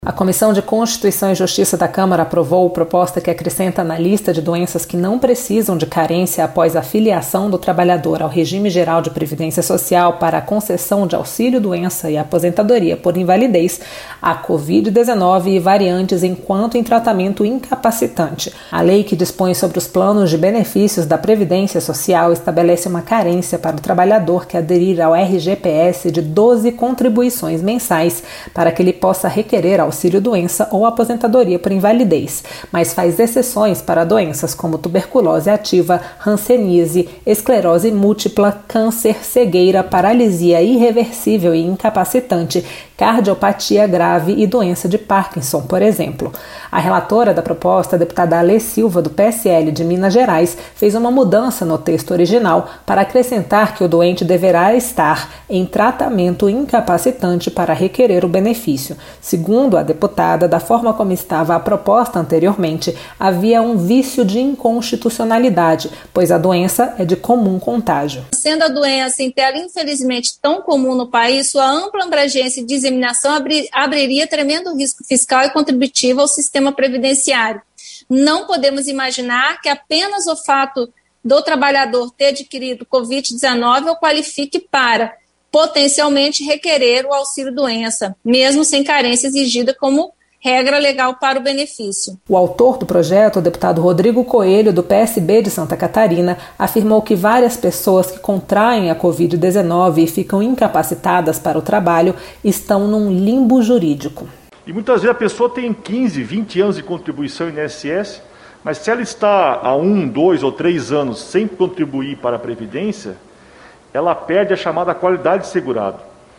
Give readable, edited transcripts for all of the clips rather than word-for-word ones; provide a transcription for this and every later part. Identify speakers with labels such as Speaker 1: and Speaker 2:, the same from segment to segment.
Speaker 1: A Comissão de Constituição e Justiça da Câmara aprovou proposta que acrescenta na lista de doenças que não precisam de carência após a filiação do trabalhador ao regime geral de previdência social para a concessão de auxílio-doença e aposentadoria por invalidez, a Covid-19 e variantes enquanto em tratamento incapacitante. A lei que dispõe sobre os planos de benefícios da Previdência Social estabelece uma carência para o trabalhador que aderir ao RGPS de 12 contribuições mensais para que ele possa requerer auxílio-doença ou aposentadoria por invalidez, mas faz exceções para doenças como tuberculose ativa, hanseníase, esclerose múltipla, câncer, cegueira, paralisia irreversível e incapacitante, cardiopatia grave e doença de Parkinson, por exemplo. A relatora da proposta, a deputada Alê Silva, do PSL de Minas Gerais, fez uma mudança no texto original para acrescentar que o doente deverá estar em tratamento incapacitante para requerer o benefício. Segundo a deputada, da forma como estava a proposta anteriormente, havia um vício de inconstitucionalidade, pois a doença é de comum contágio.
Speaker 2: Sendo a doença em tela, infelizmente, tão comum no país, sua ampla abrangência e disseminação abriria tremendo risco fiscal e contributivo ao sistema previdenciário. Não podemos imaginar que apenas o fato do trabalhador ter adquirido Covid-19 o qualifique para potencialmente requerer o auxílio-doença, mesmo sem carência exigida como regra legal para o benefício.
Speaker 1: O autor do projeto, o deputado Rodrigo Coelho, do PSB de Santa Catarina, afirmou que várias pessoas que contraem a Covid-19 e ficam incapacitadas para o trabalho estão num limbo jurídico.
Speaker 3: E muitas vezes a pessoa tem 15, 20 anos de contribuição em INSS, mas se ela está há 1, 2 ou 3 anos sem contribuir para a Previdência, ela perde a chamada qualidade de segurado.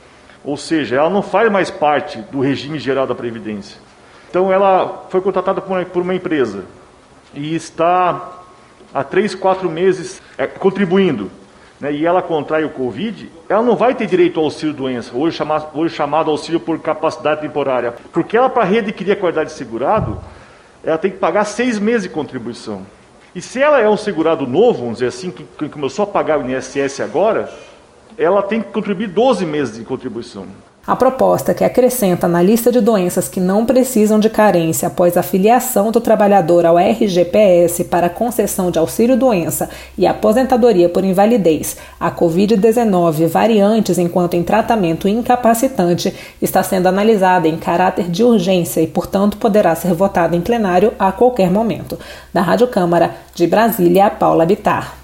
Speaker 3: Ou seja, ela não faz mais parte do regime geral da Previdência. Então ela foi contratada por uma empresa e está há 3, 4 meses contribuindo, né, e ela contrai o Covid, ela não vai ter direito ao auxílio-doença, hoje chamado auxílio por capacidade temporária, porque ela, para readquirir a qualidade de segurado, ela tem que pagar 6 meses de contribuição. E se ela é um segurado novo, vamos dizer assim, que começou a pagar o INSS agora, ela tem que contribuir 12 meses de contribuição.
Speaker 1: A proposta que acrescenta na lista de doenças que não precisam de carência após a filiação do trabalhador ao RGPS para concessão de auxílio-doença e aposentadoria por invalidez, a Covid-19 variantes enquanto em tratamento incapacitante, está sendo analisada em caráter de urgência e, portanto, poderá ser votada em plenário a qualquer momento. Da Rádio Câmara, de Brasília, Paula Bittar.